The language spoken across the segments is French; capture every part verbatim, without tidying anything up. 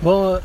But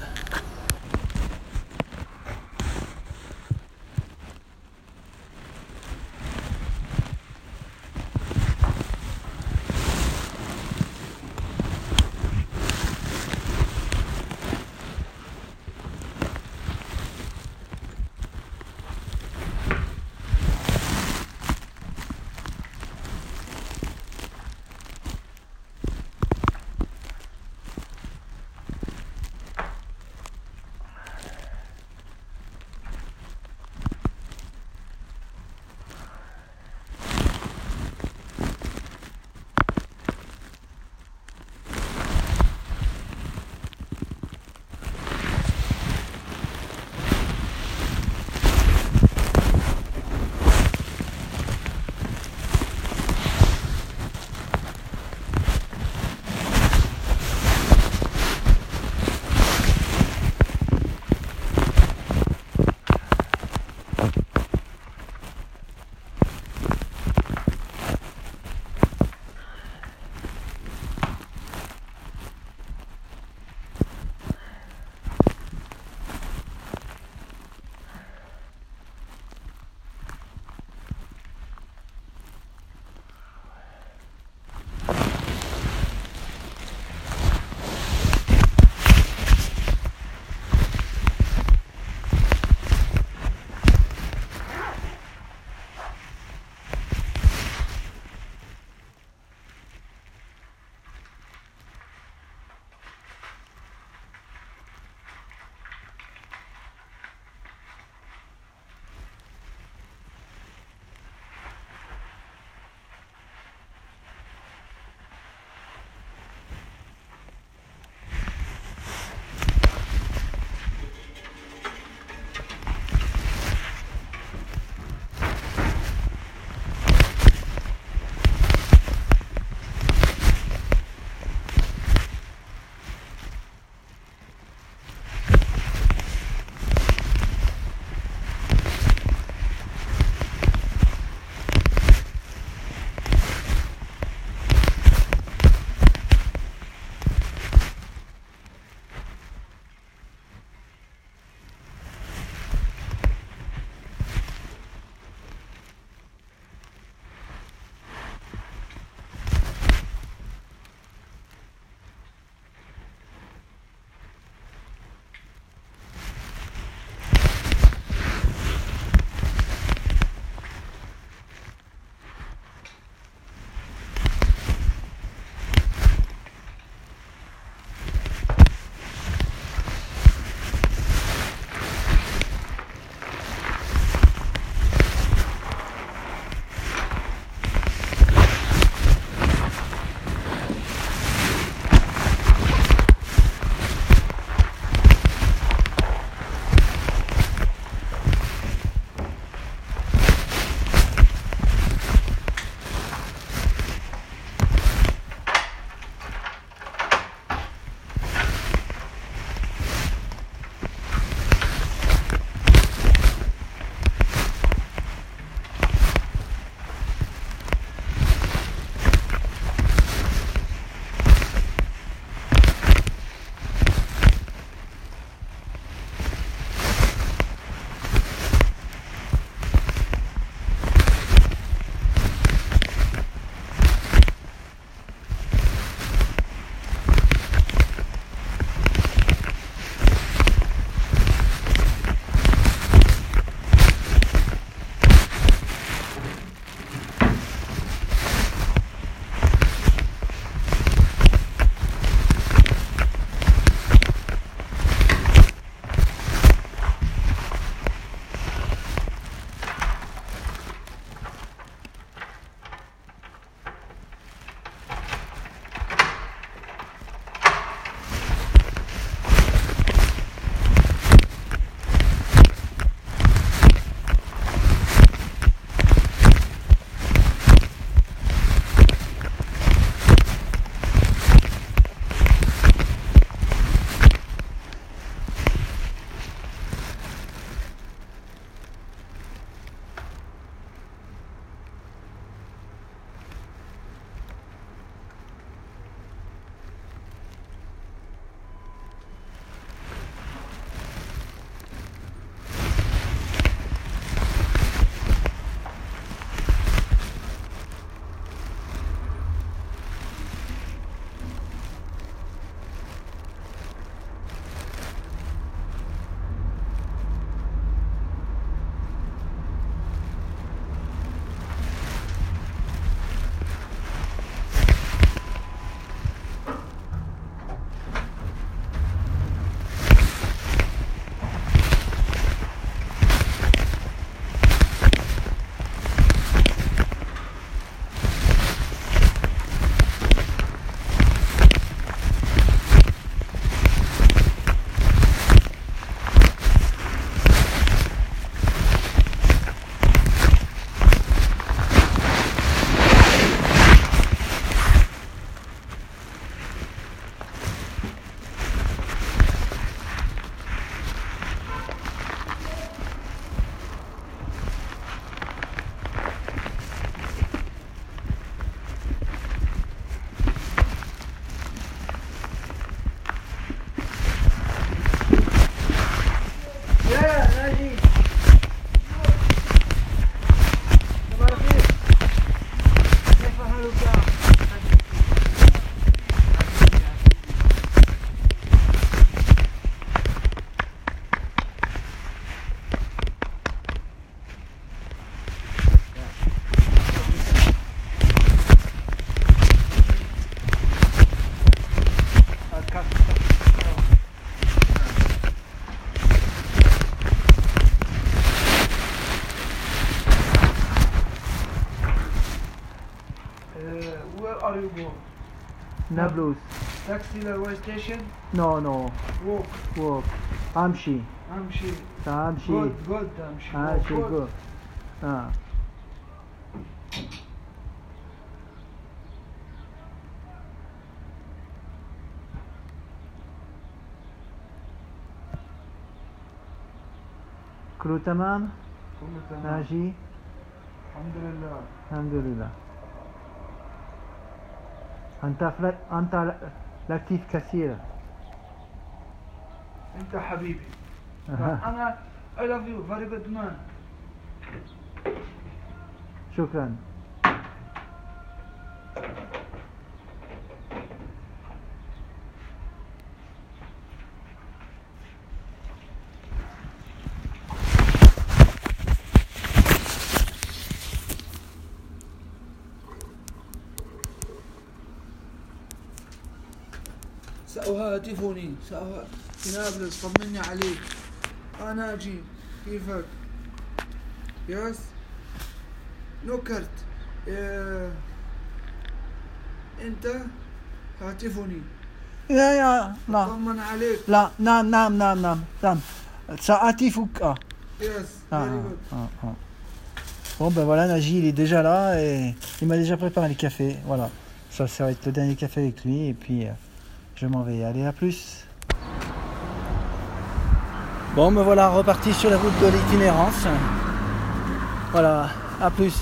are you going? Nablus. Taxi railway station? No, no. Walk. Walk. Amshi. Amshi. Amshi. Good, good, Amshi. Amshi, Good. good. Ah. كله تمام؟ كله تمام. ماشي؟ الحمد لله. الحمد لله. أنت فلت أنت لطيف كثير. أنت حبيبي. أنا I love you, very good man. شكرا. سأهاتفني سأه... في نابلس طمني عليك. أنا أجي كيفك؟ يس نكرت إيه... أنت هاتفني. يا يا لا طمن عليك. لا نعم نعم نعم نعم نعم سأعطيك. Yes, Ah, very good. ah, ah. Bon ben voilà, Naji il est déjà là et il m'a déjà préparé le café. Voilà, ça, ça va être le dernier café avec lui et puis euh, je m'en vais. Allez, à plus. Bon me voilà reparti sur la route de l'itinérance. Voilà, à plus.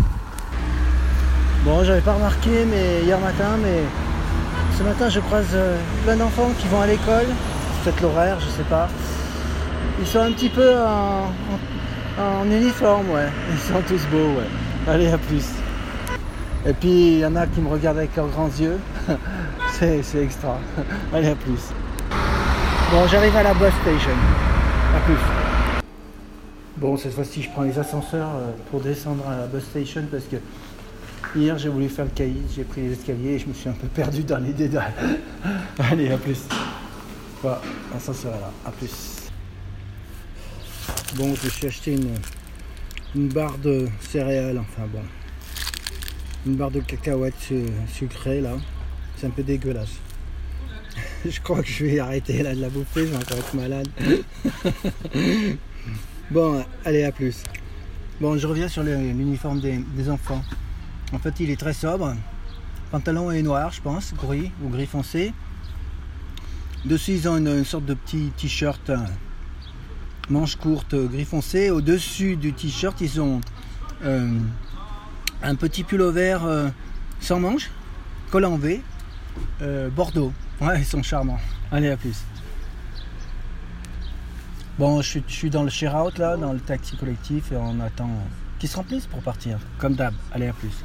Bon, j'avais pas remarqué mais hier matin, mais ce matin je croise euh, plein d'enfants qui vont à l'école. C'est peut-être l'horaire, je sais pas. Ils sont un petit peu en, en, en uniforme, ouais. Ils sont tous beaux, ouais. Allez, à plus. Et puis, il y en a qui me regardent avec leurs grands yeux. c'est, c'est extra. Allez, à plus. Bon, j'arrive à la bus station. À plus. Bon, cette fois-ci, je prends les ascenseurs pour descendre à la bus station parce que hier, j'ai voulu faire le caïd. J'ai pris les escaliers et je me suis un peu perdu dans les dédales. Allez, à plus. Voilà, l'ascenseur est là. À plus. Bon, je me suis acheté une, une barre de céréales, enfin bon, une barre de cacahuètes sucrées là, c'est un peu dégueulasse. Je crois que je vais arrêter là de la bouffer, je vais encore être malade. Bon, allez, à plus. Bon, je reviens sur l'uniforme des, des enfants. En fait, il est très sobre, pantalon est noir, je pense, gris ou gris foncé. Dessus, ils ont une, une sorte de petit t-shirt. Manches courtes gris foncé. Au-dessus du t-shirt, ils ont euh, un petit pullover euh, sans manches, col en V, euh, bordeaux. Ouais, ils sont charmants. Allez, à plus. Bon, je suis, je suis dans le share out là, dans le taxi collectif et on attend qu'ils se remplissent pour partir. Comme d'hab. Allez, à plus.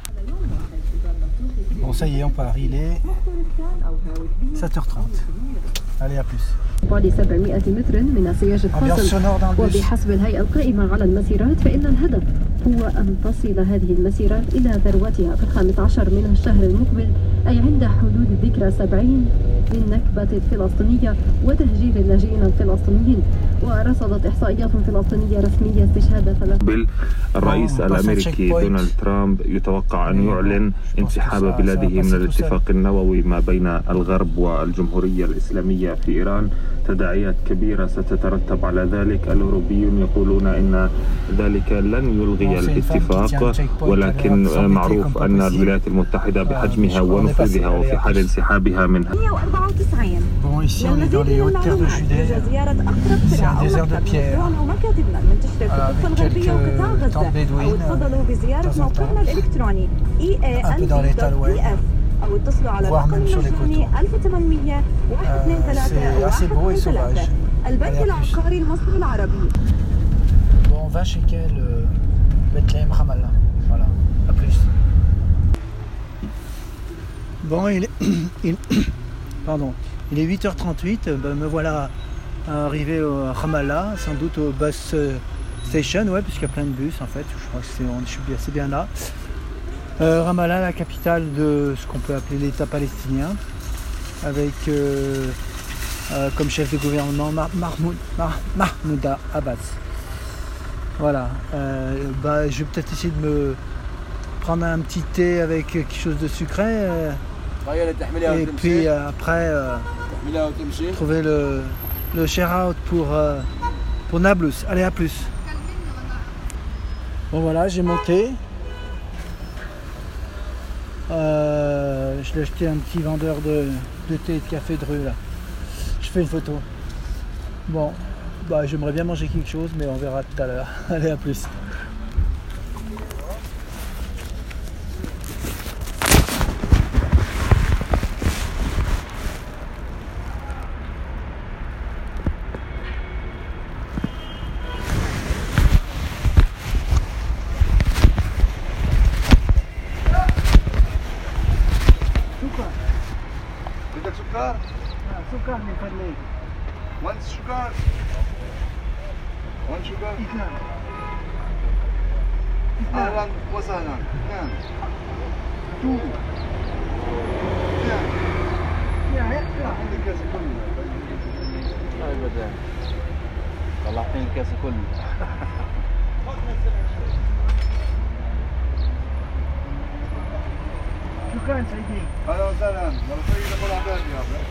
Bon, ça y est, on part. Il est sept heures trente. Allez, à plus. بعد سبعمائة متر من السياج الفاصل وبحسب الهيئة القائمة على المسيرات فإن الهدف هو أن تصل هذه المسيرات إلى ذروتها في الخامس عشر من الشهر المقبل أي عند حدود الذكرى سبعين للنكبة الفلسطينية وتهجير اللاجئين الفلسطينيين. ورصدت إحصائيات فلسطينية رسمية استشهاد ثلاثة. الرئيس الأمريكي دونالد ترامب يتوقع أن يعلن انسحاب بلاده من الاتفاق النووي ما بين الغرب والجمهورية الإسلامية في إيران. تداعيات كبيرة ستترتب على ذلك. الأوروبيون يقولون إن ذلك لن يلغي الاتفاق ولكن معروف أن الولايات المتحدة بحجمها ونفوذها وفي حال انسحابها منها. Bon, ici on est dans les hautes terres de Judée, c'est un désert de pierre, avec quelques tentes bédouines, de temps en temps, un peu dans l'état l'ouest, voire même sur les coteaux. Euh, c'est assez beau et sauvage. Allez, à plus. Bon, on va chez quel euh, Bethléem Ramallah. Voilà, à plus. Bon, il est, il, pardon, il est huit heures trente-huit, ben, me voilà arrivé au Ramallah, sans doute au bus station, ouais, puisqu'il y a plein de bus en fait, je crois que c'est, je suis bien, c'est bien là. Euh, Ramallah, la capitale de ce qu'on peut appeler l'État palestinien, avec euh, euh, comme chef de gouvernement Mar- Mahmoud, Mar- Mahmoud Abbas. Voilà, euh, bah, je vais peut-être essayer de me prendre un petit thé avec quelque chose de sucré. Euh, et puis euh, après, euh, trouver le, le share out pour, euh, pour Nablus. Allez, à plus. Bon voilà, j'ai mon thé. Euh, je l'ai acheté à un petit vendeur de, de thé et de café de rue là. Je fais une photo. Bon, bah j'aimerais bien manger quelque chose, mais on verra tout à l'heure. Allez, à plus. سكر؟ سكر من فضلك. وان سكر؟ وان سكر؟ اثنان. اهلا وسهلا. اثنان. تو. اثنان. طلعتني الكاس كله. ابدا. طلعتني الكاس كله. شكرا سيدي. اهلا وسهلا. لو سيدي كل عباد يا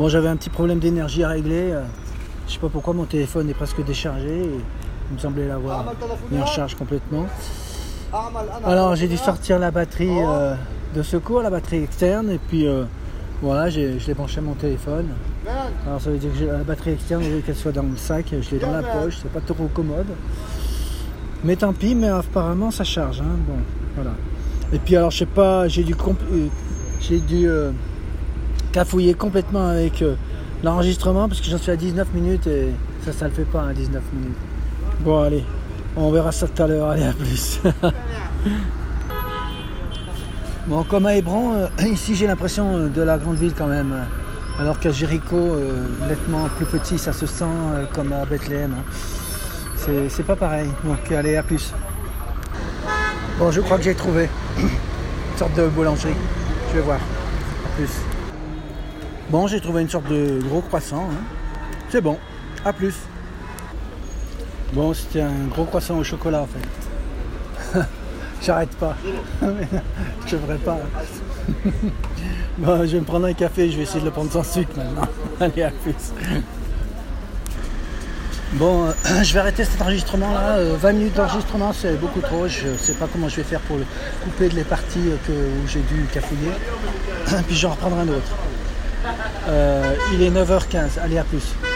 Bon, j'avais un petit problème d'énergie à régler. Euh, je sais pas pourquoi mon téléphone est presque déchargé. Et il me semblait l'avoir mis en charge complètement. Alors j'ai dû sortir la batterie euh, de secours, la batterie externe, et puis euh, voilà, je l'ai branché à mon téléphone. Alors ça veut dire que la batterie externe, au lieu qu'elle soit dans le sac, je l'ai dans la poche, c'est pas trop commode. Mais tant pis, mais apparemment ça charge. Hein. Bon, voilà. Et puis alors je sais pas, j'ai dû, j'ai dû euh, cafouiller complètement avec euh, l'enregistrement parce que j'en suis à dix-neuf minutes et ça, ça le fait pas, hein, dix-neuf minutes. Bon allez. On verra ça tout à l'heure, allez, à plus. Bon, comme à Hébron, euh, ici j'ai l'impression de la grande ville quand même. Alors qu'à Jéricho, euh, nettement plus petit, ça se sent euh, comme à Bethléem. Hein. C'est pas pareil, donc allez, à plus. Bon, je crois que j'ai trouvé une sorte de boulangerie. Je vais voir, à plus. Bon, j'ai trouvé une sorte de gros croissant. Hein. C'est bon, à plus. Bon, c'était un gros croissant au chocolat en fait. J'arrête pas. Je devrais pas. Bon, je vais me prendre un café, je vais essayer de le prendre sans sucre maintenant. Allez, à plus. Bon, euh, je vais arrêter cet enregistrement là. Euh, vingt minutes d'enregistrement, c'est beaucoup trop. Je ne sais pas comment je vais faire pour le couper les parties que, où j'ai dû cafouiller. Puis j'en reprendrai un autre. Euh, il est neuf heures quinze. Allez, à plus.